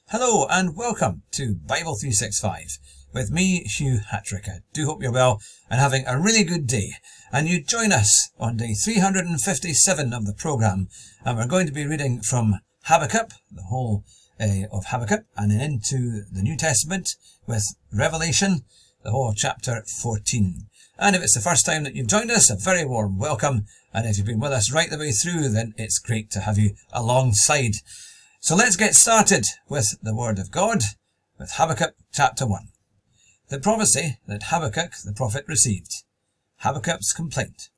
Hello and welcome to Bible 365 with me, Hugh Hattrick. I do hope you're well and having a really good day. And you join us on day 357 of the programme, and we're going to be reading from Habakkuk, the whole of Habakkuk, and then into the New Testament with Revelation, the whole chapter 14. And if it's the first time that you've joined us, a very warm welcome. And if you've been with us right the way through, then it's great to have you alongside. So let's get started with the Word of God, with Habakkuk chapter 1. The prophecy that Habakkuk the prophet received. Habakkuk's complaint.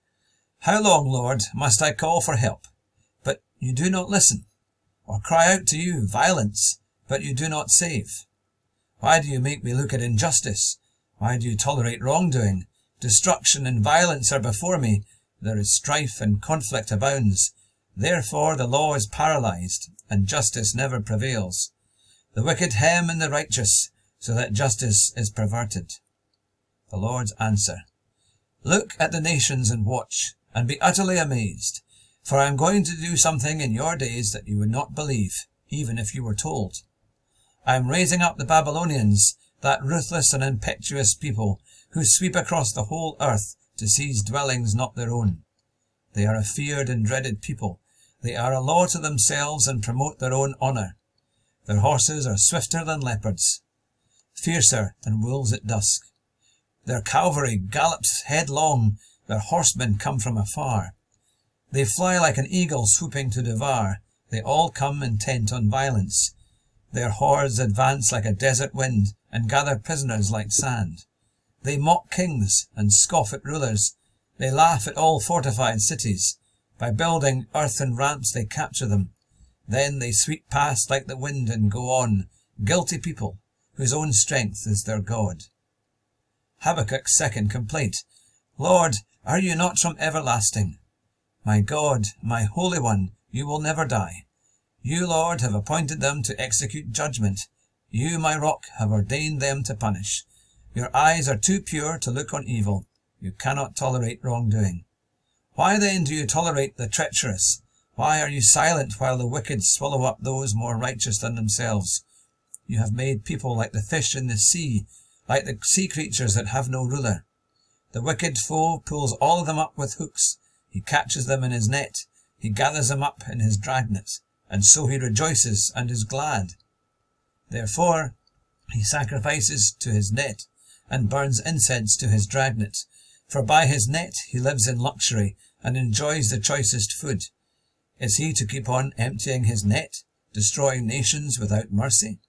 How long, Lord, must I call for help, but you do not listen? Or cry out to you violence, but you do not save? Why do you make me look at injustice? Why do you tolerate wrongdoing? Destruction and violence are before me. There is strife and conflict abounds. Therefore the law is paralyzed, and justice never prevails. The wicked hem in the righteous, so that justice is perverted. The Lord's answer. Look at the nations and watch, and be utterly amazed. For I am going to do something in your days that you would not believe, even if you were told. I am raising up the Babylonians, that ruthless and impetuous people, who sweep across the whole earth to seize dwellings not their own. They are a feared and dreaded people. They are a law to themselves and promote their own honour. Their horses are swifter than leopards, fiercer than wolves at dusk. Their cavalry gallops headlong, their horsemen come from afar. They fly like an eagle swooping to devour. They all come intent on violence. Their hordes advance like a desert wind and gather prisoners like sand. They mock kings and scoff at rulers. They laugh at all fortified cities. By building earthen ramps they capture them. Then they sweep past like the wind and go on, guilty people, whose own strength is their God. Habakkuk's second complaint. Lord, are you not from everlasting? My God, my Holy One, you will never die. You, Lord, have appointed them to execute judgment. You, my rock, have ordained them to punish. Your eyes are too pure to look on evil. You cannot tolerate wrongdoing. Why then do you tolerate the treacherous? Why are you silent while the wicked swallow up those more righteous than themselves? You have made people like the fish in the sea, like the sea creatures that have no ruler. The wicked foe pulls all of them up with hooks. He catches them in his net. He gathers them up in his dragnet, and so he rejoices and is glad. Therefore he sacrifices to his net, and burns incense to his dragnet. For by his net he lives in luxury, and enjoys the choicest food. Is he to keep on emptying his net, destroying nations without mercy?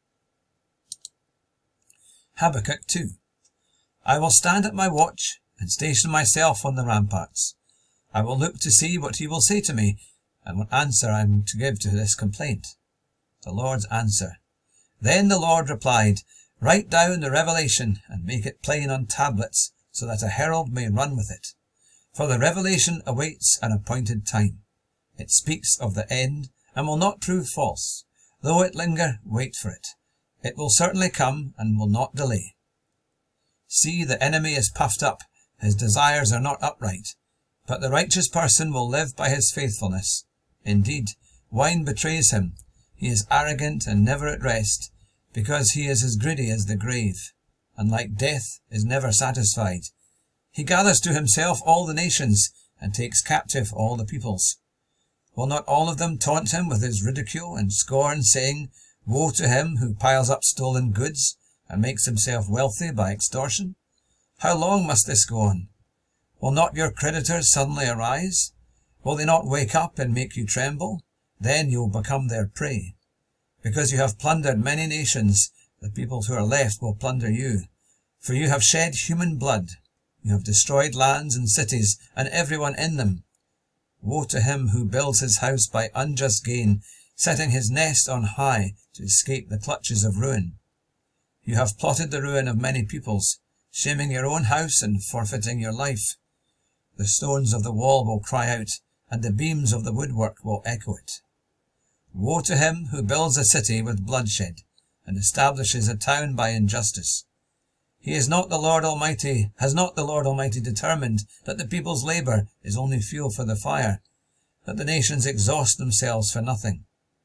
Habakkuk 2. I will stand at my watch, and station myself on the ramparts. I will look to see what he will say to me, and what answer I am to give to this complaint. The Lord's answer. Then the Lord replied, Write down the revelation, and make it plain on tablets, so that a herald may run with it. For the revelation awaits an appointed time. It speaks of the end, and will not prove false. Though it linger, wait for it. It will certainly come, and will not delay. See, the enemy is puffed up, his desires are not upright. But the righteous person will live by his faithfulness. Indeed, wine betrays him. He is arrogant and never at rest, because he is as greedy as the grave, and like death is never satisfied. He gathers to himself all the nations, and takes captive all the peoples. Will not all of them taunt him with his ridicule and scorn, saying, Woe to him who piles up stolen goods, and makes himself wealthy by extortion? How long must this go on? Will not your creditors suddenly arise? Will they not wake up and make you tremble? Then you will become their prey. Because you have plundered many nations, the peoples who are left will plunder you. For you have shed human blood. You have destroyed lands and cities, and everyone in them. Woe to him who builds his house by unjust gain, setting his nest on high to escape the clutches of ruin. You have plotted the ruin of many peoples, shaming your own house and forfeiting your life. The stones of the wall will cry out, and the beams of the woodwork will echo it. Woe to him who builds a city with bloodshed, and establishes a town by injustice. Has not the Lord Almighty determined that the people's labour is only fuel for the fire, that the nations exhaust themselves for nothing?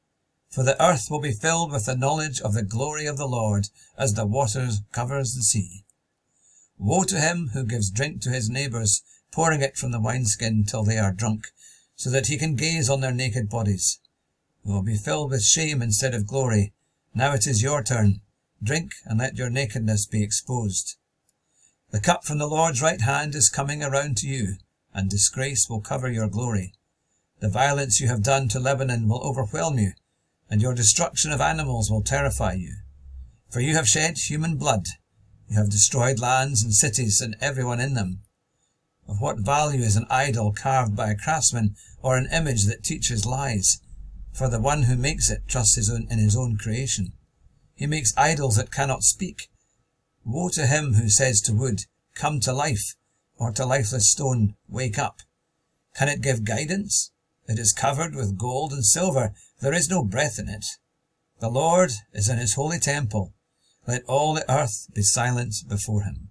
For the earth will be filled with the knowledge of the glory of the Lord, as the waters covers the sea. Woe to him who gives drink to his neighbours, pouring it from the wineskin till they are drunk, so that he can gaze on their naked bodies. They will be filled with shame instead of glory. Now it is your turn. Drink, and let your nakedness be exposed. The cup from the Lord's right hand is coming around to you, and disgrace will cover your glory. The violence you have done to Lebanon will overwhelm you, and your destruction of animals will terrify you. For you have shed human blood. You have destroyed lands and cities and everyone in them. Of what value is an idol carved by a craftsman, or an image that teaches lies? For the one who makes it trusts in his own creation. He makes idols that cannot speak. Woe to him who says to wood, "Come to life," or to lifeless stone, "Wake up." Can it give guidance? It is covered with gold and silver. There is no breath in it. The Lord is in his holy temple. Let all the earth be silent before him.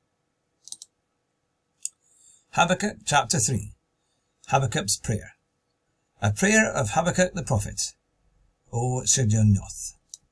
Habakkuk chapter 3. Habakkuk's prayer. A prayer of Habakkuk the prophet. O Shigionoth.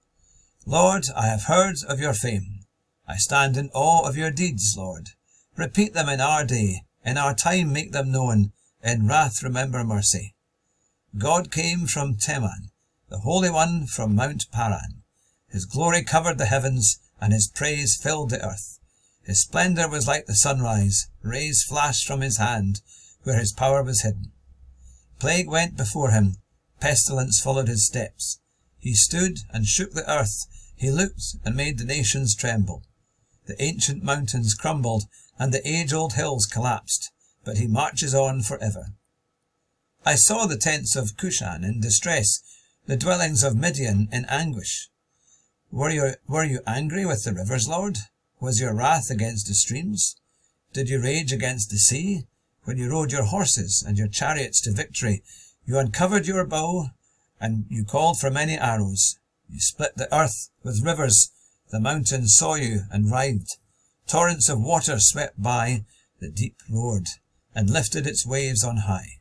Lord, I have heard of your fame. I stand in awe of your deeds, Lord. Repeat them in our day. In our time make them known. In wrath remember mercy. God came from Teman, the Holy One from Mount Paran. His glory covered the heavens, and his praise filled the earth. His splendour was like the sunrise. Rays flashed from his hand, where his power was hidden. Plague went before him. Pestilence followed his steps. He stood and shook the earth. He looked and made the nations tremble. The ancient mountains crumbled, and the age-old hills collapsed, but he marches on forever. I saw the tents of Cushan in distress, the dwellings of Midian in anguish. Were you angry with the rivers, Lord? Was your wrath against the streams? Did you rage against the sea? When you rode your horses and your chariots to victory, you uncovered your bow, and you called for many arrows. You split the earth with rivers. The mountains saw you and writhed. Torrents of water swept by. The deep roared and lifted its waves on high.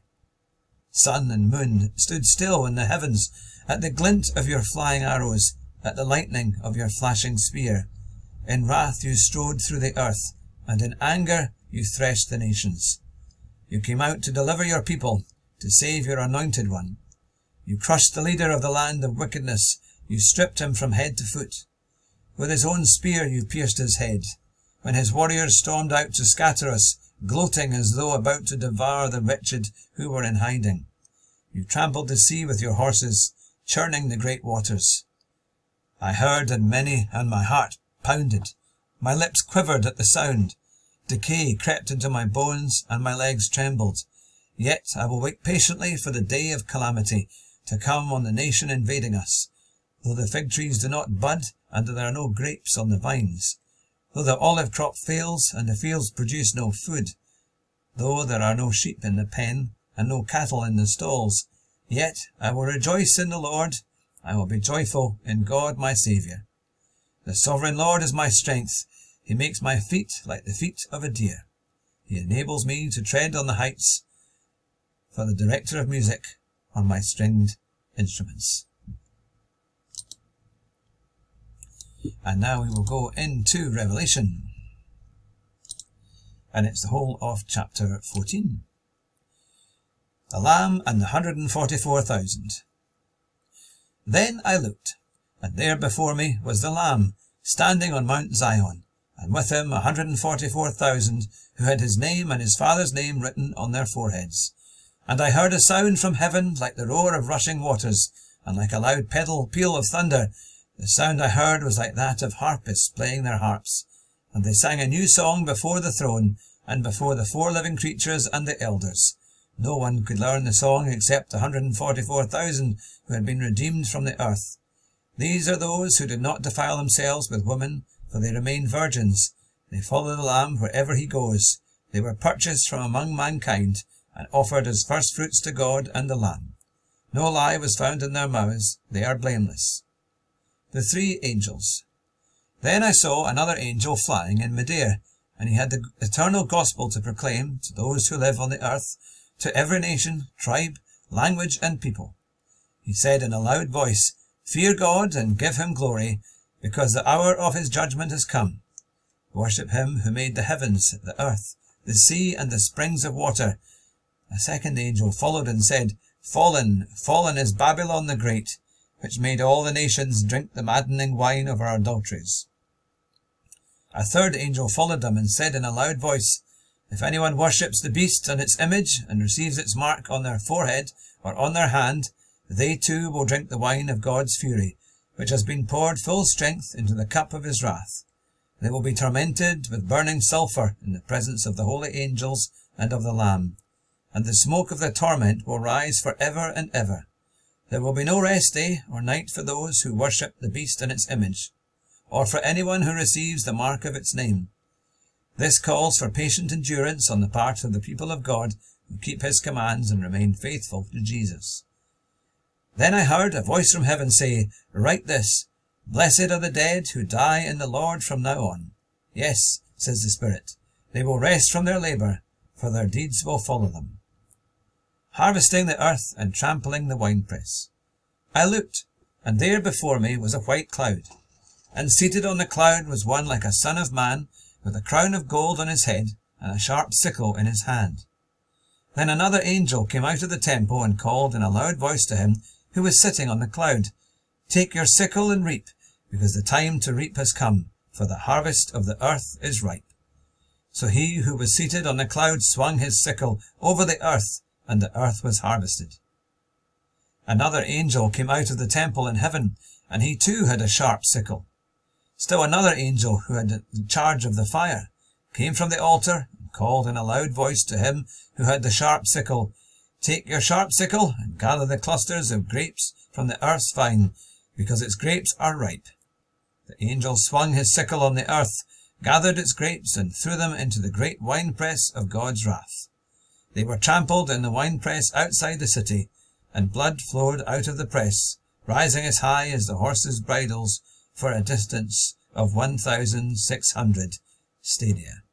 Sun and moon stood still in the heavens at the glint of your flying arrows, at the lightning of your flashing spear. In wrath you strode through the earth, and in anger you threshed the nations. You came out to deliver your people, to save your anointed one. You crushed the leader of the land of wickedness. You stripped him from head to foot. With his own spear you pierced his head. When his warriors stormed out to scatter us, gloating as though about to devour the wretched who were in hiding. You trampled the sea with your horses, churning the great waters. I heard and my heart pounded. My lips quivered at the sound. Decay crept into my bones, and my legs trembled. Yet I will wait patiently for the day of calamity to come on the nation invading us. Though the fig trees do not bud, and there are no grapes on the vines, though the olive crop fails, and the fields produce no food, though there are no sheep in the pen, and no cattle in the stalls, yet I will rejoice in the Lord. I will be joyful in God my Saviour. The sovereign Lord is my strength. He makes my feet like the feet of a deer. He enables me to tread on the heights, for the director of music on my stringed instruments. And now we will go into Revelation. And it's the whole of chapter 14. The Lamb and the 144,000. Then I looked, and there before me was the Lamb, standing on Mount Zion, and with him 144,000, who had his name and his father's name written on their foreheads. And I heard a sound from heaven like the roar of rushing waters, and like a loud peal of thunder. The sound I heard was like that of harpists playing their harps. And they sang a new song before the throne, and before the 4 living creatures and the elders. No one could learn the song except 144,000 who had been redeemed from the earth. These are those who did not defile themselves with women, for they remain virgins. They follow the Lamb wherever he goes. They were purchased from among mankind, and offered as firstfruits to God and the Lamb. No lie was found in their mouths. They are blameless. The 3 angels. Then I saw another angel flying in midair, and he had the eternal gospel to proclaim to those who live on the earth, to every nation, tribe, language, and people. he said in a loud voice, "Fear God and give him glory, because the hour of his judgment has come. Worship him who made the heavens, the earth, the sea, and the springs of water." A second angel followed and said, "Fallen, fallen is Babylon the Great, which made all the nations drink the maddening wine of her adulteries." A third angel followed them and said in a loud voice, "If anyone worships the beast and its image and receives its mark on their forehead or on their hand, they too will drink the wine of God's fury, which has been poured full strength into the cup of his wrath. They will be tormented with burning sulphur in the presence of the holy angels and of the Lamb, and the smoke of their torment will rise for ever and ever. There will be no rest day or night for those who worship the beast and its image, or for anyone who receives the mark of its name. This calls for patient endurance on the part of the people of God who keep his commands and remain faithful to Jesus." Then I heard a voice from heaven say, "Write this, Blessed are the dead who die in the Lord from now on. Yes, says the Spirit, they will rest from their labour, for their deeds will follow them." Harvesting the earth and trampling the winepress. I looked, and there before me was a white cloud, and seated on the cloud was one like a son of man, with a crown of gold on his head and a sharp sickle in his hand. Then another angel came out of the temple and called in a loud voice to him who was sitting on the cloud, "Take your sickle and reap, because the time to reap has come, for the harvest of the earth is ripe." So he who was seated on the cloud swung his sickle over the earth, and the earth was harvested. Another angel came out of the temple in heaven, and he too had a sharp sickle. Still another angel, who had charge of the fire, came from the altar and called in a loud voice to him who had the sharp sickle, "Take your sharp sickle and gather the clusters of grapes from the earth's vine, because its grapes are ripe." The angel swung his sickle on the earth, gathered its grapes, and threw them into the great winepress of God's wrath. They were trampled in the winepress outside the city, and blood flowed out of the press, rising as high as the horses' bridles, for a distance of 1,600 stadia.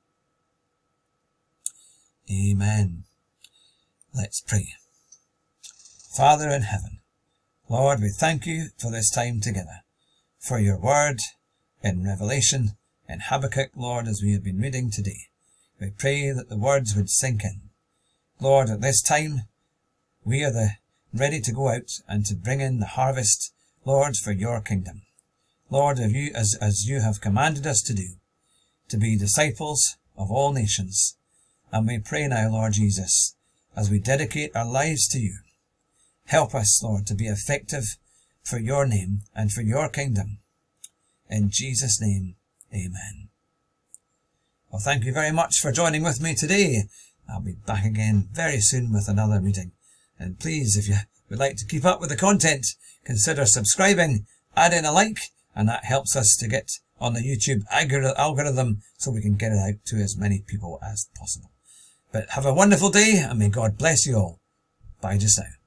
Amen. Let's pray. Father in heaven, Lord, we thank you for this time together, for your word in Revelation, in Habakkuk, Lord, as we have been reading today. We pray that the words would sink in. Lord, at this time, we are ready to go out and to bring in the harvest, Lord, for your kingdom. Lord, as you have commanded us to do, to be disciples of all nations. And we pray now, Lord Jesus, as we dedicate our lives to you, help us, Lord, to be effective for your name and for your kingdom. In Jesus' name, amen. Well, thank you very much for joining with me today. I'll be back again very soon with another reading. And please, if you would like to keep up with the content, consider subscribing, add in a like, and that helps us to get on the YouTube algorithm so we can get it out to as many people as possible. But have a wonderful day, and may God bless you all. Bye just now.